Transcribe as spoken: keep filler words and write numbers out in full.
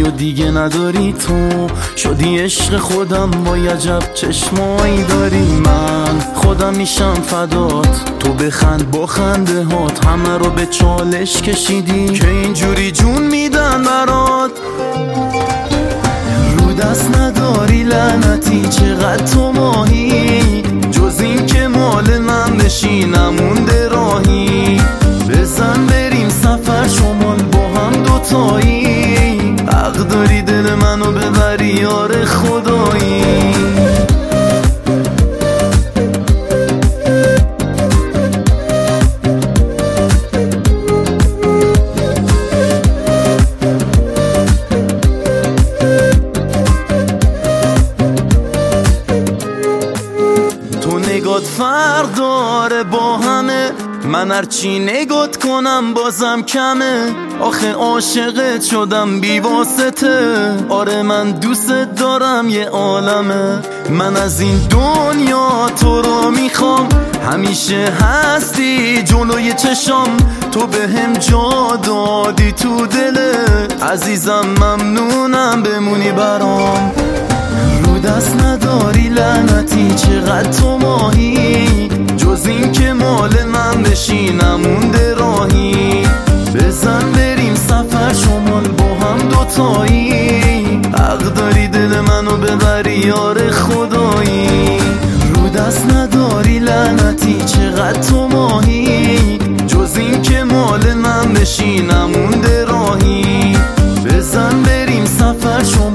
و دیگه نداری تو، شدی عشق خودم با عجب چشمایی داری. من خودم میشم فدات، تو بخند با خنده هات، همه رو به چالش کشیدی که اینجوری جون میدن برات. رو دست نداری لعنتی چقدر تو ماهی، جز این که مال من بشی نمونده راهی. بزن بریم سفر شمال با هم دوتایی، حق داری دل منو ببری یار خدایی. نگات فرق داره با همه، من هرچی نگات کنم بازم کمه. آخه عاشقت شدم بی واسطه، آره من دوست دارم یه عالمه. من از این دنیا تو رو میخوام، همیشه هستی جلوی چشام. تو به هم جا دادی تو دلت، عزیزم ممنونم بمونی برام. رو دست نداری لعنتی چقدر تو ماهی، جز این که مال من بشی نمونده راهی. بزن بریم سفر شمال با هم دوتایی، حق داری دل منو ببری یار خدایی. رو دست نداری لعنتی چقدر تو ماهی، جز این که مال من بشی نمونده راهی. بزن بریم سفر شمال